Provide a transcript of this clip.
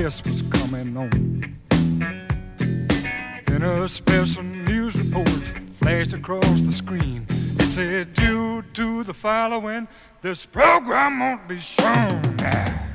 guess what's coming on. Then a special news report flashed across the screen. It said, due to the following, this program won't be shown.